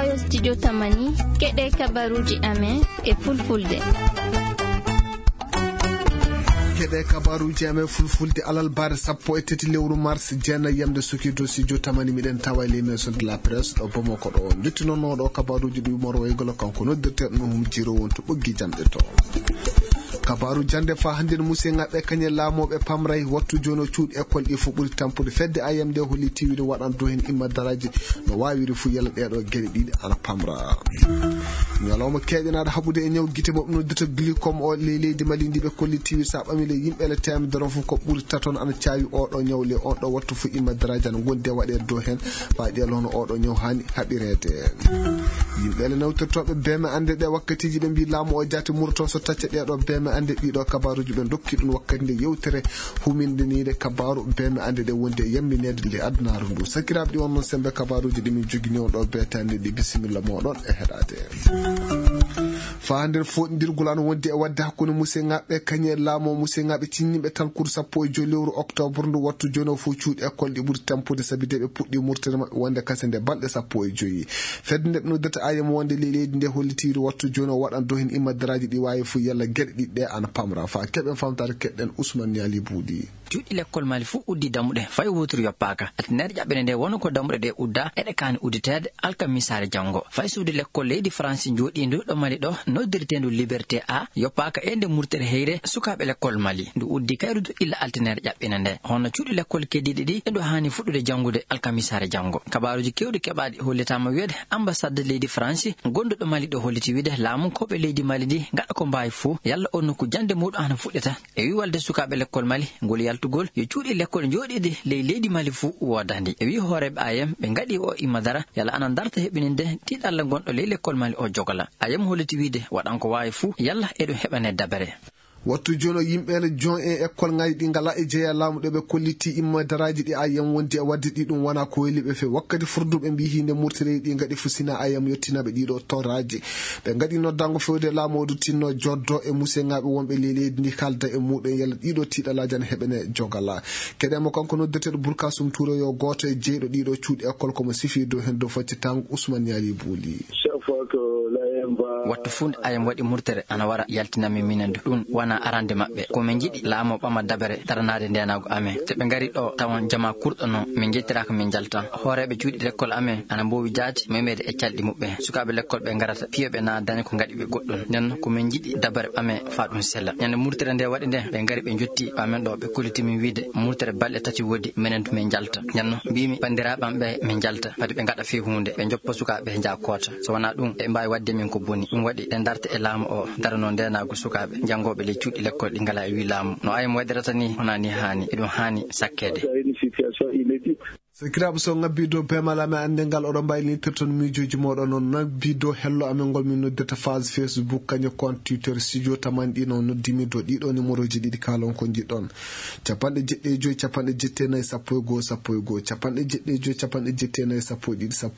ɗo studio Tamani keɗe kabaruji amen e fulfulde. keɗe kabaruji amen fulfulde alal bare 17 lewru mars jeena yamde sukido studio Tamani miɗen tawa l'émission de la presse ɗo bomo ko ɗo jottinonoɗo kabaruji ɗi moro waygolo kanko noddirteɗo no humjiro won to ɓoggi jamɗe to kabaru jande fa hande musse ngabbe kanye laamobe pamray wattu jono cuud école ɗi fu ɓuri tampude fedde ayam de holi tiwide waɗan do hen imma daraji no wawiri fu yalla ɗeɗo gueɗe ɗiɗi ana pamra ñalawma keƴanaɗo haɓude e ñaw guite mabɓe noddata glycom o leydi mali ndiɓe kolli tiwide sa ɓamile yimɓele temedere fu ko ɓuri taton ana cawi oɗo ñawle on ɗo wattu fu imma daraji ana gonde waɗe do hen fa ƴel hono oɗo ñaw hani haɓirede yimɓele nawtortoɓe beme ande ɗe wakkatiji ɓe mbi laamu o jati murto so tacce ɗeɗo beme ande ɗiɗo kabaruji ɓe dokki ɗum wakkati nde yewtere humindinide kabaru beme ande ɗe wonde yamminede le adnaru ndu sakiraɓe ɗi wonnon sembe kabaruji ɗi min jogui ɗo betande ɗi bisimilla moɗon e heɗade fa nder foɗidirgol an wondi e wadde hakkude musse ngaɓɓe kañe laamo musse ngaɓe cinniɓe tan cour sappo e joyi lewru octobre ndu wattu joni o fo cuuɗi école ɗi ɓuuri tampude saabi de ɓe puɗɗi murtere mabɓe wonde kase nde balɗe 15 fedde nde ɓe noddata ayamo wonde leydi nde hollitiri wattu joni o waɗan do hen immadaraji ɗi wawi fu yalla gueɗe ɗiɗɗe ana pamra fa keɓen famtare keɗɗen Ousmane Niali Boudi juuɗi l'école mali fu uddi dammuɗe fay wotiri yoppaka atinere jaɓɓene nde wono ko dammuɗe ɗe udda eɗe kani udditede alkamisare janggo fay suudi l'école leydi France jooɗindu ɗo mali ɗo noddirtendu liberté a yoppaka e nde murtere heyre sukaɓe l'école mali ndu uddi kayrudu illa altinere jaɓɓene nde hono cuuɗi l'école keddiɗi ɗi eɗo hani fuɗɗude jangude alkamisare janggo kabaruji kewɗi keɓaɗi hollitama wiyede ambassade leydi France gonduɗo mali ɗo holliti wiide laamu koɓe leydi mali ndi gaɗa ko mbawi fuu yalla on nokku jande muɗum hana fuɗɗeta e wi walde sukaɓe l'école mali ngol yaltugol yo cuuɗi l'école jooɗide leydi mali fuu wodandi e wi hooreɓe ayem ɓe gaɗi o immadara yalla anan darta heɓininde tiɗalla gonɗo ley l'école mali o jogala ayem holliti wiide waɗan ko wawi fuu yalla eɗum heɓane dabere wattu jono yimɓele jon e école ngaji ɗi ngala e jeeya laamu ɗo ɓe kolliti imma daraji ɗi ayam wondi e wadde ɗi ɗum wona ko weli ɓe fe wakkati furduɓe mbi hinde murtireji ɗi gaɗi fusina ayam yettinaɓe ɗiɗo toraji ɓe gaɗi noddango fewde laamodu tinno joddo e musse ngaɓe wonɓe leydi ndi kalda e muɗum yalla ɗiɗo tiɗalaji ana heɓene jogala keɗemo kanko noddeteɗo Bourkassoum Touré yo goto e jeyɗo ɗiɗo cuuɗi école komo sifi dow hen dow faccitango Ousmane Niali Bouli wattu funde ayam waɗi murtere ana wara yaltinami minendu ɗum wana arande mabɓe komin jiɗi laamo ɓama dabere daranade ndenago amen te ɓe gari ɗo tawan jama kurɗo no min jettiraka min jalta hooreɓe cuuɗi l'école amen ana mbowi jaati memede e calɗi muɓɓe sukaɓe l'école ɓe garata piyoɓe na dañi ko gaɗi ɓe goɗɗum nden komin jiɗi dabere ɓame fa ɗum sella ñande murtere nde waɗi nde ɓe gari ɓe jotti ɓamen ɗo ɓe kullitimin wiide murtere balɗe tati woodi minen to min jalta ñanno mbimi bandiraɓam ɓe min jalta padi ɓe gaɗa fi hunde ɓe joppa sukaɓe jaa koota so wona ɗum ɓe mbawi wadde min ko boni ɗum waɗi ɗe darta e laamu o darano ndenago sukaɓe jangoɓe ley cuuɗi l'école ɗi ngala e wi laamu no ayam waɗirata ni honani hani eɗum hani sakkede sakiraɓe so ngabbi dow bemal amen andengal oɗo mbaylinirta toon miijoji moɗon noon ngabbi dow hello amen ngol min noddata phase Facebook kañum compte Twitter studio Tamani ɗi noon noddimi dow ɗiɗo numéroji ɗiɗi kalon ko jiɗɗon 75 74 11 11 75 74 11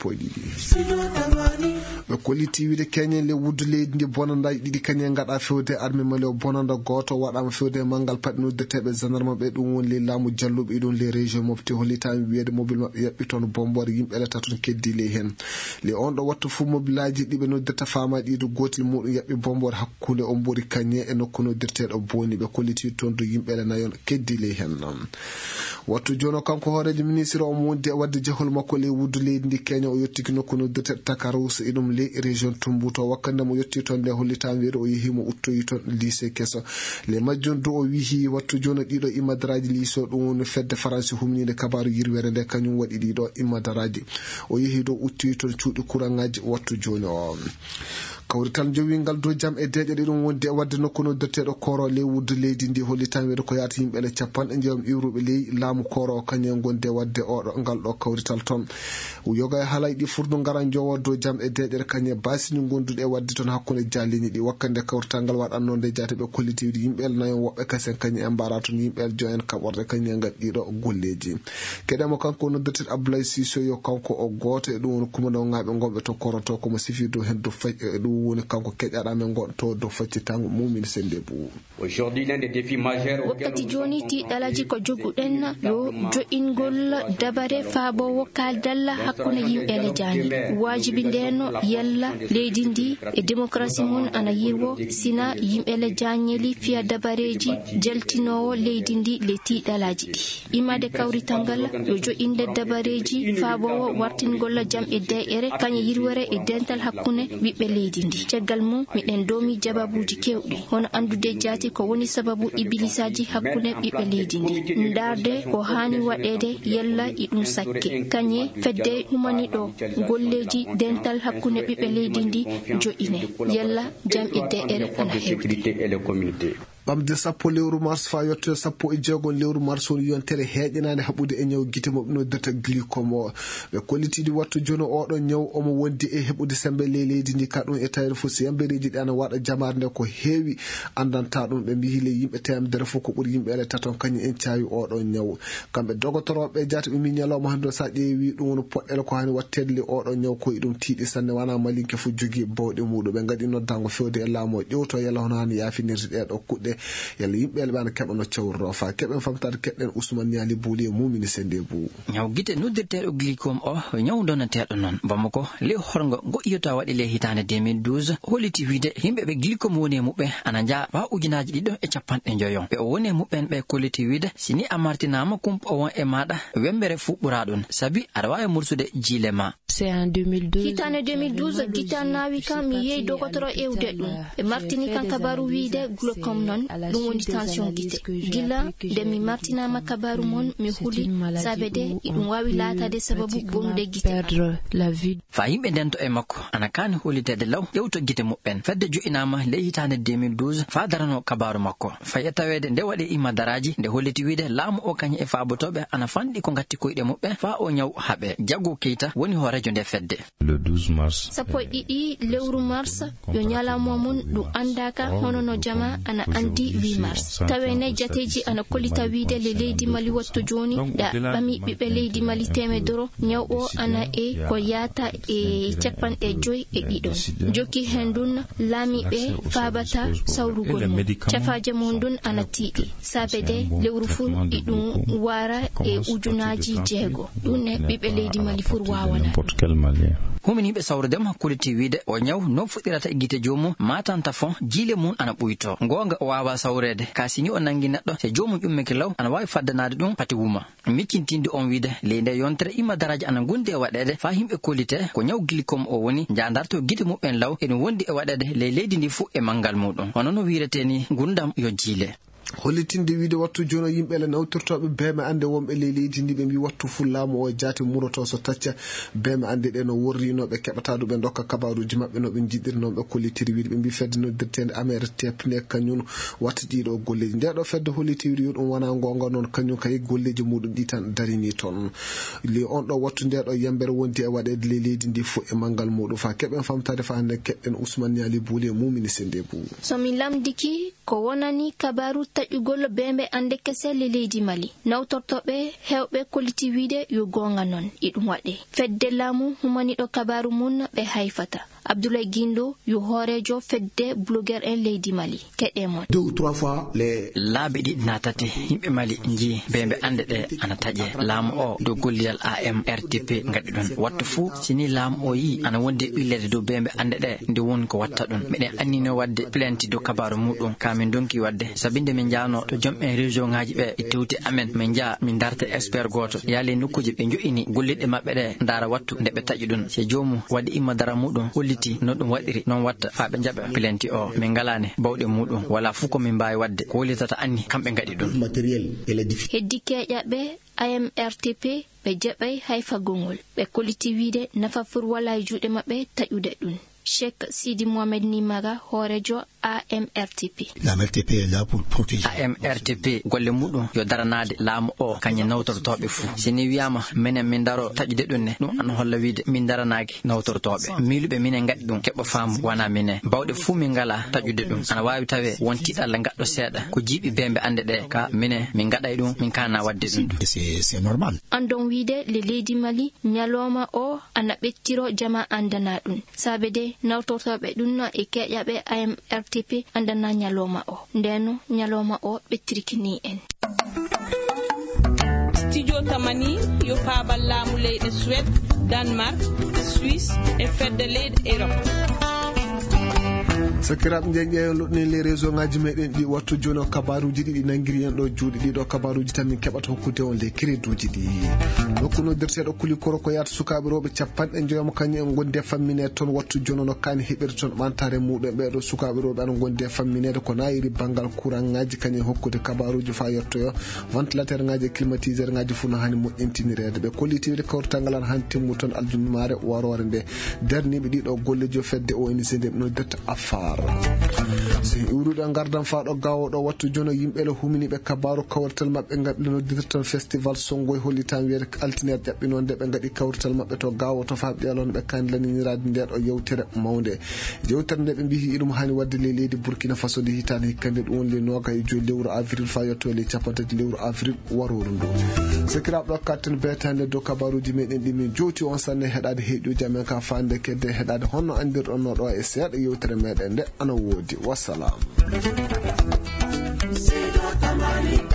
12 ɓe kolliti wiide keñen le wuddu leydi ndi bonandaji ɗiɗi kañen gaɗa fewde armé mali o bonanda goto waɗama fewde manggal paɗe noddeteɓe gendarme ɓe ɗum woni le laamu jalluɓe ɗum les région mofti hollitami wiyede mobile mabɓe yaɓɓi toon bombore yimɓe taton keddi ley hen le on ɗo wattu fu mobilaji ɗiɓe noddata fama ɗiɗo gotel muɗum yaɓɓi bombore hakkude o mbori kañe e nokku noddirteɗo boni ɓe kolliti toon do yimɓele nayon keddi ley hen wattu jono kanko hoorejo ministre o wondi e wadde jahol makko ley wuddu leydi ndi Kenya o yettiki nokku noddirteɗo Takarous e ɗum ley région Tumbuto wakkande mo yetti toon nde hollitami wiide o yehimo uttoyi toon lycée kesso le majjon do o wihi wattu jono ɗiɗo immadaraji lycée ɗum woni fedde France humnide kabaru yirwere nde kañum waɗi ɗiɗo immadaraji o yehi do uttoyi toon cuuɗi kurangaji wattu joni o kawrital jowingal dow jam e deeƴe ɗiɗum wondi e wadde nokku noddirteɗo koro ley wuddu leydi ndi hollitami wiide ko yaata yimɓele capanɗe jeewam iwruɓe ley laamu koro o kañum gonde wadde oɗo ngal ɗo kawrital toon yoga e haalay ɗi furdu ngaran jowo dow jam e deeƴere kañum basiñu gonduɗe e wadde toon hakkude jallini ɗi wakkande kawrital ngal waɗanno nde jaate ɓe kolliti wiide yimɓele nayon woɓɓe kasen kañum e mbara toon yimɓele jo en kaɓorde kañum ngal ɗiɗo golleji keɗemo kanko noddirteɗo Abdoulaye Cissé yo kanko o goto e ɗum woni kumano ngaɓe gonɓe to koroto komo sifi dow hen do ɗum woni kanko keƴaɗa men gonto do faccitango mumin sende bu. Aujourd'hui l'un des défis majeurs wakkati joni tiɗalaji ko joguɗen yo jo'ingol dabare faabowo kaldalla hakkunde yimɓe lejani wajibi ndeno yalla leydi ndi e démocratie mum ana yirwo sina yimɓe lejani fiya dabareji jaltinowo leydi ndi le tiɗalaji ɗi imade kawritangal yo jo'inde dabareji faabowo wartingol jam e de'ere kañe yirwere e dental hakkunde ɓiɓɓe leydi ndi caggal mum miɗen domi jababuji kewɗi hono andude jaati ko woni sababu ibilisaji hakkunde ɓiɓɓe leydi ndi ndarde ko hani waɗede yalla e ɗum sakke kañe fedde humani ɗo golleji dental hakkunde ɓiɓɓe leydi ndi jo'ine yalla jam e de'ere ana heɓde. ɓamde 10 lewru mars fa yettode 16 lewru mars woni yontere heeƴanade haɓude e ñaw guite mo noddata glycome o ɓe kollitidi wattu joni oɗon ñaw omo wondi e heɓude sembe leydi ndi ka ɗum e tawre fof so yambereji ɗi ana waɗa jamare nde ko heewi andanta ɗum ɓe mbihi le yimɓe temedere fof ko ɓuuri yimɓe ele taton kañum en cawi oɗon ñaw kamɓe dogotoroɓe jaata ɓe mbi ñalawma hande sa ƴeewi ɗum woni poɗɗele ko hani wattede le oɗon ñaw koye ɗum tiiɗi sanne wana malinke fof jogui bawɗe muɗum ɓe gaɗi noddango fewde e laamu o ƴewto yalla hono hani yafinirde ɗeɗo kuɗɗe yalla yimɓe ele ɓe ana keɓa no cawruro fa keɓen famtade keɗɗen Ousmane Niali Bouli e mumini sende bu ñaw guite noddirteɗo glycome o ñaw donateɗo noon bamako le horgo go iyota waɗi le hitande 2012 holliti wiide yimɓe glycome woni e muɓɓe ana jaa ba ujunaji ɗiɗo e capanɗe joyon ɓe o woni e muɓɓen ɓe kolliti wiide sini a martinama kumpa o won e maɗa wembere fuɓɓura ɗum sabi aɗa wawi mursude jiile ma. C'est en 2012 hitande 2012 gita nawi kam mi yeyi dogotoro ewde ɗum ɓe martini kan kabaru wiide glycome noon ɗum woni tension guite gila nde mi martinama kabaru mon mi huli sabede iɗum wawi latade sababu bonude guite fa yimɓe ndento e makko ana kani hollitede law ƴewto guite muɓɓen fedde jo'inama ley hitande 2012 fa darano kabaru makko faye tawede nde waɗi imadaraji nde holliti wiide laamu o kañum e faabotoɓe ana fanɗi ko gatti koyɗe muɓɓe fa o ñaw haaɓe Jaggo Keita woni horejo nde fedde le 12 mars sappo e ɗiɗi lewru mars yo ñalawma mum ɗum andaka hono no jama ana andi 8 mars tawene jateji ana kollita wiide le leydi Mali wattu joni da ɓami ɓiɓɓe leydi Mali temedoro ñaw o ana e ko yata e capanɗe joyi e ɗiɗon jokki hen ɗum laamiɓe faabata sawrugol mum cafaje mum ɗum ana tiiɗi sabede lewru fuu iɗum wara e ujunaji 6 ɗum ne ɓiɓɓe leydi Mali fur wawana huminiɓe sawrudema kolliti wiide o ñaw no fuɗɗirata e guite jomum matanta fon jiile mum ana ɓuyto gonga o wawa sawrede ka sini o nangi neɗɗo se jomum ƴummeke law ana wawi faddanade ɗum pati wuma miccintinde on wiide ley nde yontere imma daraji ana gondi e waɗede fa yimɓe kollite ko ñaw glycome o woni jandarto guite muɓɓen law ene wondi e waɗede ley leydi ndi fu e manggal muɗum hono no wireteni gurdam yo jiile hollitinde wiide wattu joni yimɓe ele nawtirtoɓe beeme ande wonɓe ley leydi ndi ɓe mbi wattu fullaamu o jaati muroto so tacca beeme ande ɗe no worrinoɓe keɓata ɗum ɓe dokka kabaruji mabɓe no ɓe jiɗiri noon ɓe kollitiri wiide ɓe mbi fedde noddirtede AMRTP ne kañum watta ɗiɗo golleji ndeɗo fedde hollitiri yo ɗum wona gonga noon kañum kay golleji muɗum ɗi tan darini toon li on ɗo wattu ndeɗo yambere wondi e waɗede ley leydi ndi fu e manggal muɗum fa keɓen famtade fa hande keɓɗen Ousmane Niali Bouli e mumini sende bu somi lamdiki ko wonani kabaru taƴugol bembe ande keselle leydi Mali nawtortoɓe hewɓe kolliti wiide yo gonga noon iɗum waɗe fedde laamu humaniɗo kabaru mum ɓe hayfata Abdoulaye Guindo yo horejo fedde blogueur en leydi Mali keɗemon 2 ou 3 fois les laabi ɗi natati yimɓe Mali ji bembe ande ɗe ana taƴe laamu o do gollidal AMRTP gaɗi ɗon wattu fuu sini laamu o yi ana wonde ɓillede dow bembe ande ɗe nde woni ko watta ɗum meɗen annino wadde plainte dow kabaru muɗum kamin donki wadde sabinde min jano to joom en région ngaji ɓe e tewti amen min jaa min darta expert goto yaali nokkuji ɓe jo'ini golliɗe mabɓe ɗe ndara wattu nde ɓe taƴi ɗum se jomum waɗi immadara muɗum holliti no ɗum waɗiri non watta fa ɓe jaɓa plainte o min galane bawɗe muɗum wala fuu ko min mbawi wadde ko hollitata anni kamɓe gaɗi ɗum heddi keƴaɓe AMRTP ɓe jaɓay hayfa gongol ɓe kolliti wiide nafa fur wala e juuɗe mabɓe taƴude ɗum Cheikh Sidi Mohamed Nimaga horejo AMRTP. L'AMRTP est là pour protéger. AMRTP golle muɗum yo daranade laamu o kañum nawtortoɓe fu sini wiyama minen min daro taƴude ɗum ne ɗum an holla wiide min daranaki nawtortoɓe miluɓe minen gaɗi ɗum keɓa faamu wana minen bawɗe fu min ngala taƴude ɗum ana wawi tawe won tiɗalla gaɗɗo seeɗa ko jiiɓi bembe ande ɗe ka minen min gaɗay ɗum min kana wadde ɗum c'est normal. Andon wiide le leydi Mali ñaloma o ana ɓettiro jama andana ɗum sabede ɓe nawtortoɓe ɗum e keƴaɓe AMRTP andana nyaloma o ndeno nyaloma o ɓe trikini en. Studio Tamani yo paabal laamu leyɗe Suède, Danemark, Suisse e fedde leyɗe Europe. sakiraɓe jeeƴe luɗni les réseau ngaji meɗen ɗi wattu joni o kabaruji ɗi nangiri en ɗo juuɗe ɗiɗo kabaruji tan min keɓata hokkude on les créduji ɗi nokku noddirteɗo kuli koro ko yata sukaɓe rewɓe 50 kañum en gondi e famminede toon wattu joni no kani heɓirde toon ɓantare muɗum ɓeɗo sukaɓe rewɓe aɗa gondi e famminede ko nayiri banggal courant ngaji kañum hokkude kabaruji fa yettoyo ventilateur ngaji climatiseur ngaji fuu no hani moƴƴintinirede ɓe kollitirde kawrital ngal han timmu toon aljumimare warore nde darniɓe ɗiɗo golleji o fedde ONG nde noddirta afar so iwruɗo gardan faɗo gawoɗo wattu jono yimɓele huminiɓe kabaru kawrital mabɓe gaɓɓe noddirton festival songoy hollitan wiyede altinaire ƴaɓɓinonde ɓe gaɗi kawrital mabɓe to gawo to fabɗi alon ɓe kandilaninirade ndeɗo yewtere mawde yewtere nde ɓe mbi ɗum hani wadde le leydi Burkina Faso nde hitande hikkande ɗum woni le 25 lewru avril fa yetto le 13 lewru avril waroru ndu sakiraɓe ɗo katten betande dow kabaruji meɗen ɗi min jowti on sanne heɗade heeƴuji amen ka fande kedde heɗade honno andirɗon no ɗo e seeɗa yewtere meɗen nde ana woodi wassalam.